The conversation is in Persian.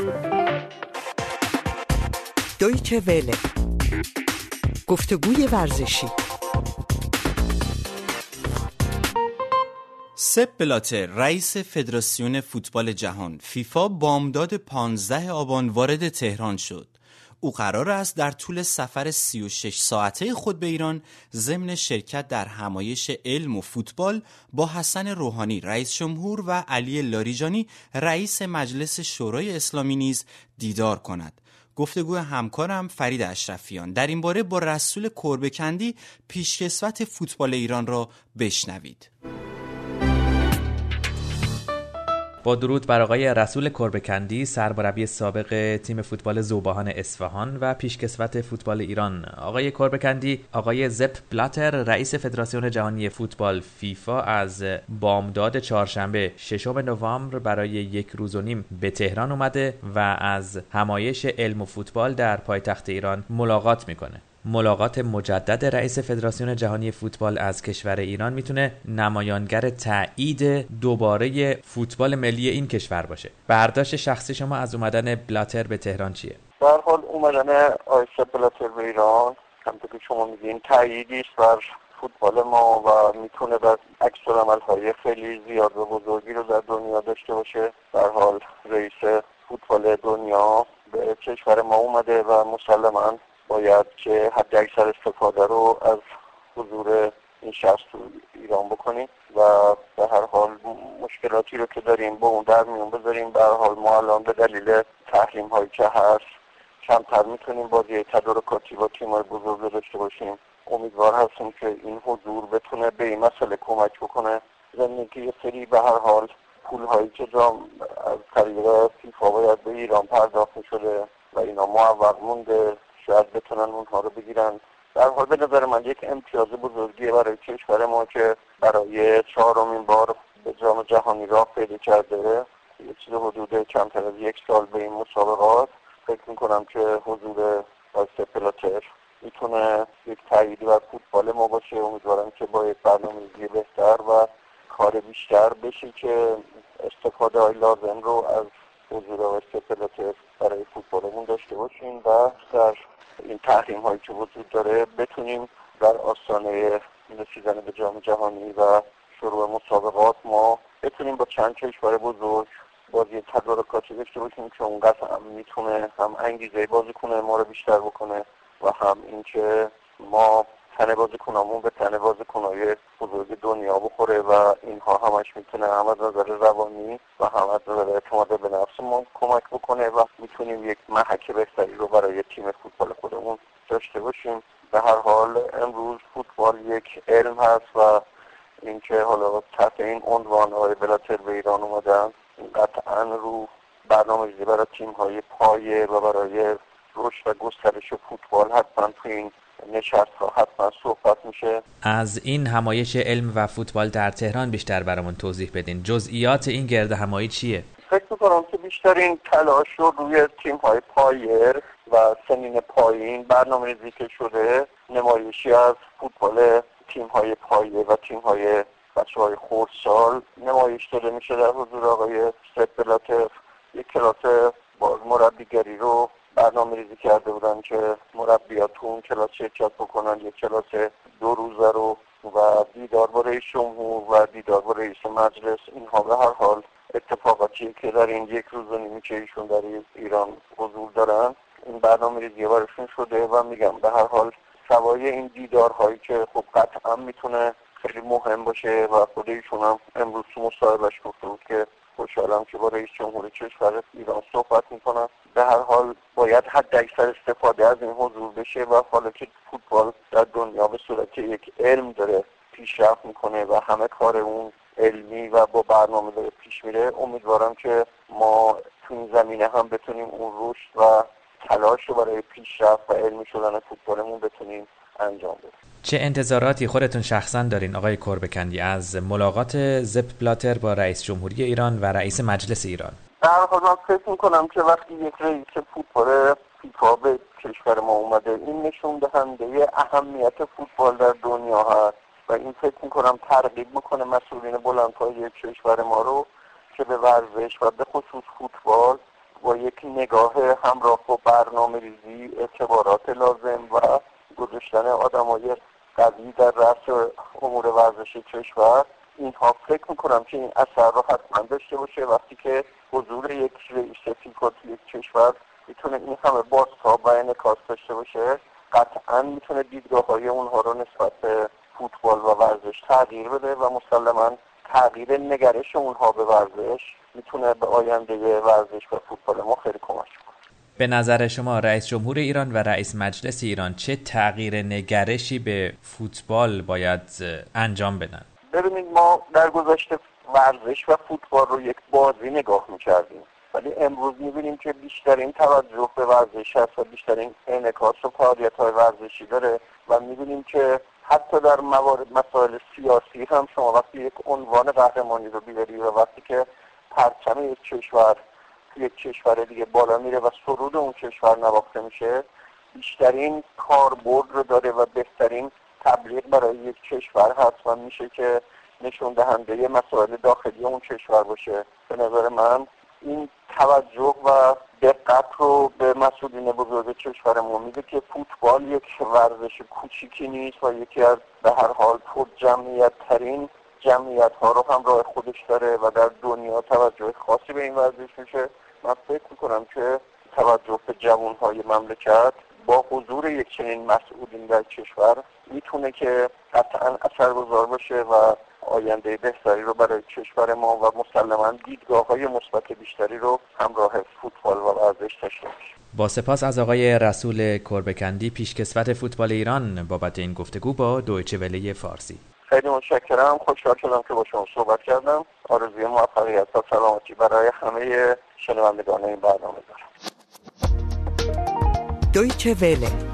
دویچه وله، گفتگوی ورزشی. سپ بلاتر، رئیس فدراسیون فوتبال جهان فیفا، بامداد 15 آبان وارد تهران شد. او قرار است در طول سفر 36 ساعته خود به ایران ضمن شرکت در همایش علم و فوتبال با حسن روحانی رئیس جمهور و علی لاریجانی رئیس مجلس شورای اسلامی نیز دیدار کند. گفتگو همکارم فرید اشرفیان در این باره با رسول کربکندی پیشکسوت فوتبال ایران را بشنوید. با درود بر آقای رسول کربکندی، سرمربی سابق تیم فوتبال ذوباهان اصفهان و پیشکسوت فوتبال ایران. آقای کربکندی، آقای زپ بلاتر رئیس فدراسیون جهانی فوتبال فیفا از بامداد چهارشنبه 6 نوامبر برای 1 روز و نیم به تهران اومده و از همایش علم و فوتبال در پایتخت ایران ملاقات میکنه. ملاقات مجدد رئیس فدراسیون جهانی فوتبال از کشور ایران میتونه نمایانگر تایید دوباره فوتبال ملی این کشور باشه. برداشت شخصی شما از اومدن بلاتر به تهران چیه؟ در هر حال اومدن آقای بلاتر به ایران همونطور که شما میگین تاییدی است بر فوتبال ما و میتونه بر عکس‌العمل‌های خیلی زیاد و بزرگی رو در دنیا داشته باشه. در حال رئیس فوتبال دنیا به کشور ما اومده و مسلماً باید که حد اکثر استفاده رو از حضور این شخص تو ایران بکنیم و به هر حال مشکلاتی رو که داریم با اون در میون بذاریم. به هر حال ما الان به دلیل تحریم هایی که هست کمتر میتونیم بازی تدارکاتی با تیم‌های بزرگ داشته باشیم. امیدوار هستیم که این حضور بتونه به این مسئله کمک بکنه. ضمن که یه سری به هر حال پول هایی که از طریق فیفا باید به ایران پرداخت می‌شده و اینا معوق مونده، شاید بتونن اونها رو بگیرن. در حال به نظر من یک امتیاز بزرگیه برای کشور ما که برای 4مین بار به جام جهانی راه پیدا کرده. یه چیز حدود کمتر از 1 سال به این مسابقات فکر میکنم که حضور سپ بلاتر میتونه یک تاییدی بر فوتبال ما باشه. امیدوارم که با یک برنامه‌ریزی بهتر و کار بیشتر بشه که استفاده های لازم رو از حضور سپ بلاتر برای فوتبالمون داشته باشیم و در این تحریم هایی که وجود داره بتونیم در آستانه رسیدن به جام جهانی و شروع مسابقات ما بتونیم با چند کشور بزرگ بازی تدارکاتی داشته باشیم که اونقدر هم میتونه هم انگیزه بازیکن ما رو بیشتر بکنه و هم اینکه ما تن بازیکنامون به تن بازیکنای بزرگ دنیا بخوره و اینها همش میتونه هم از نظر روانی و هم از نظر اعتماد به نفسمون کمک بکنه و میتونیم یک محک بهتری رو برای تیم فوتبال خودمون داشته باشیم. به هر حال امروز فوتبال یک علم هست و اینکه حالا تحت این عنوان آقای بلاتر به ایران اومدن قطعا رو برنامه‌ریزی برای تیم‌های پایه و برای رشد و گسترش فوتبال حتما تو این نشست ها حتما صحبت میشه. از این همایش علم و فوتبال در تهران بیشتر برامون توضیح بدین. جزئیات این گرد همایی چیه؟ فکر میکنم که بیشترین تلاش رو روی تیم‌های پایر و سنین پایین برنامه‌ریزی که شده، نمایشی از فوتبال تیم‌های پایه و تیم‌های بچه‌های خردسال نمایش داده میشه در حضور آقای سپ بلاتر. یک کلاس باز مربیگری رو برنامه‌ریزی کرده بودن که مربی‌ها تو اون کلاس شرکت بکنن. یک کلاس 2 روزه رو و دیدار با رئیس جمهور و دیدار با رئیس مجلس. اینها به هر حال اتفاقاتی که در این 1 روز و نیمه که ایشون در ایران حضور دارن این برنامه‌ریزی براشون شده و میگم به هر حال سوای این دیدارهایی که خب قطعا میتونه خیلی مهم باشه و خود ایشون هم امروز تو مصاحبهش گفته بود که خوشحالم که با رئیس جمهور کشور ایران صحبت میکنم. به هر حال باید حد اکثر استفاده از این حضور بشه و حالا که فوتبال در دنیا به صورت یک علم داره پیشرفت میکنه و همه کار اون علمی و با برنامه داره پیش میره، امیدوارم که ما تو این زمینه هم بتونیم اون رشد و تلاش رو برای پیشرفت و علمی شدن فوتبالمون بتونیم انجام بدیم. چه انتظاراتی خودتون شخصا دارین آقای کربکندی از ملاقات زپ بلاتر با رئیس جمهوری ایران و رئیس مجلس ایران؟ در حال من فکر میکنم که وقتی یک رئیس فوتبال فیفا به کشور ما اومده این نشون دهنده اهمیت فوتبال در دنیا هست و این فکر میکنم ترغیب میکنه مسئولین بلندپایه کشور ما رو که به ورزش و به خصوص فوتبال با یک نگاه همراه با برنامه‌ریزی، اعتبارات لازم و گذاشتن آدمای قوی در رأس امور ورزشی کشور، اینها فکر میکنم که این اثر رو حتما داشته باشه. وقتی که حضور یک رئیس فیفا توی یک کشور میتونه این همه بازتاب و انعکاس داشته باشه، قطعا میتونه دیدگاه‌های اونها رو نسبت به فوتبال و ورزش تغییر بده و مسلماً تغییر نگرش اونها به ورزش میتونه به آینده ورزش و فوتبال ما خیلی کمک کنه. به نظر شما رئیس جمهور ایران و رئیس مجلس ایران چه تغییر نگرشی به فوتبال باید انجام بدن؟ ببینید، ما در گذشته ورزش و فوتبال رو یک بازی نگاه می‌کردیم، ولی امروز می‌بینیم که بیشترین توجه به ورزش هست و بیشترین انعکاس و فعالیت‌های ورزشی داره و می‌بینیم که حتی در مسائل سیاسی هم شما وقتی یک عنوان قهرمانی رو بیاری و وقتی که پرچم یک کشور یک کشور دیگه بالا میره و سرود اون کشور نواخته میشه، بیشترین کاربرد رو داره و بهترین تبلیغ برای یک کشور هست و میشه که نشون دهنده مسائل داخلی اون کشور باشه. به نظر من این توجه و دقت رو به مسئولین بزرگ کشورمون میده که فوتبال یک ورزش کوچیکی نیست و یکی از به هر حال پر جمعیت ترین جمعیت ها رو همراه خودش داره و در دنیا توجه خاصی به این ورزش میشه. من فکر میکنم که توجه به جوانهای مملکت با حضور یک چنین مسئولین در کشور میتونه که قطعا اثرگذار باشه و آینده بهتری رو برای کشور ما و مسلماً دیدگاه‌های مثبت بیشتری رو همراه فوتبال و ورزش داشته باشه. با سپاس از آقای رسول کربکندی، پیشکسوت فوتبال ایران، بابت این گفتگو با دویچه وله فارسی. خیلی متشکرم. خوشحال شدم که با شما صحبت کردم. آرزوی موفقیت و سلامتی برای همه شنوندگان این برنامه دارم. دویچه وله